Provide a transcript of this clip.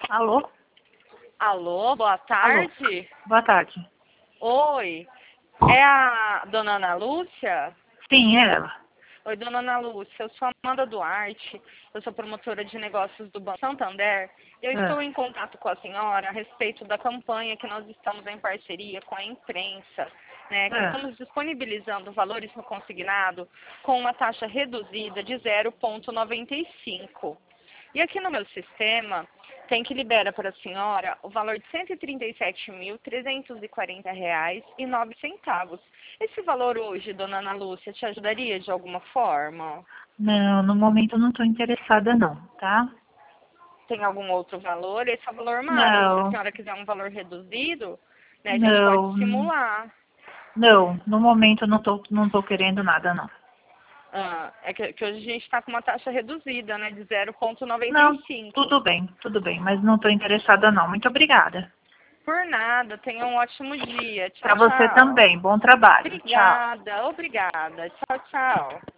Alô? Alô, boa Alô? tarde. Boa tarde. Oi, é a dona Ana Lúcia? Sim, é ela. Oi, dona Ana Lúcia, eu sou a Amanda Duarte, eu sou promotora de negócios do Banco Santander. Eu estou É. em contato com a senhora a respeito da campanha que nós estamos em parceria com a imprensa, né, que É. estamos disponibilizando valores no consignado com uma taxa reduzida de 0,95. E aqui no meu sistema tem que libera para a senhora o valor de R$ 137.340,09. Esse valor hoje, dona Ana Lúcia, te ajudaria de alguma forma? Não, no momento eu não estou interessada não, tá? Tem algum outro valor? Esse é o valor máximo. Se a Não, senhora quiser um valor reduzido, né, a gente pode não, simular. não, no momento eu não tô querendo nada não. Ah, é que hoje a gente está com uma taxa reduzida, né, de zero vírgula noventa e Não, cinco. tudo bem, mas não estou interessada não. Muito obrigada. Por nada, tenha um ótimo dia. Para Tchau, você tchau. também, bom trabalho. Tchau. Obrigada, obrigada. Tchau, tchau.